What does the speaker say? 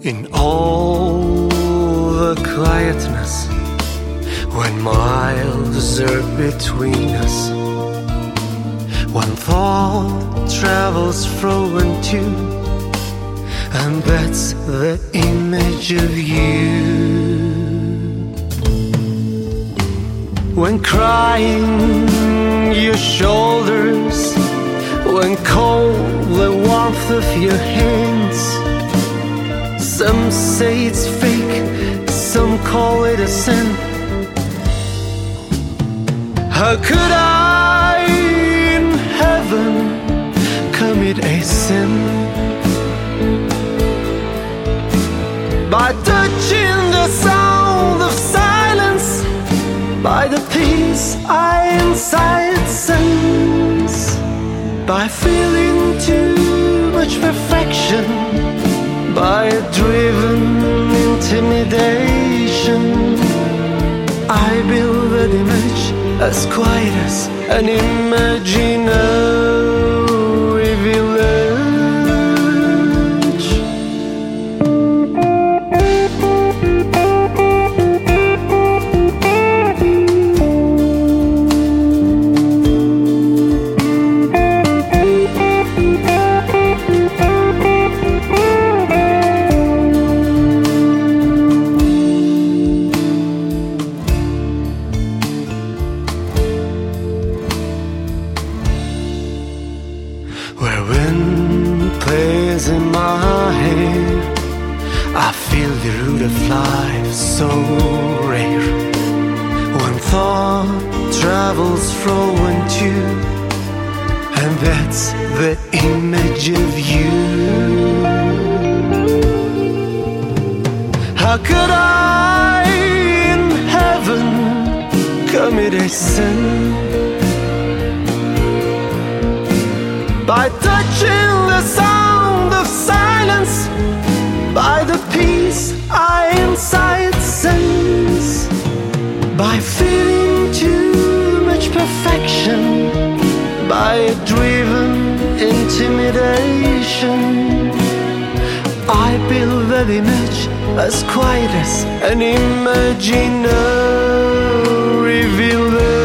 In all the quietness, when miles are between us, one thought travels fro and to, and that's the image of you. When crying your shoulders, when cold the warmth of your hands, some say it's fake, some call it a sin. How could I in heaven commit a sin by touching the sound of silence, by the peace I inside sense, by feeling too much perfection, by a driven intimidation? I build an image as quiet as an imaginary village. Where wind plays in my hair, I feel the root of life so rare. One thought travels fro and to, and that's the image of you. How could I in heaven commit a sin by touching the sound of silence, by the peace I inside sense, by feeling too much perfection, by a driven intimidation? I build that image as quiet as an imaginary village.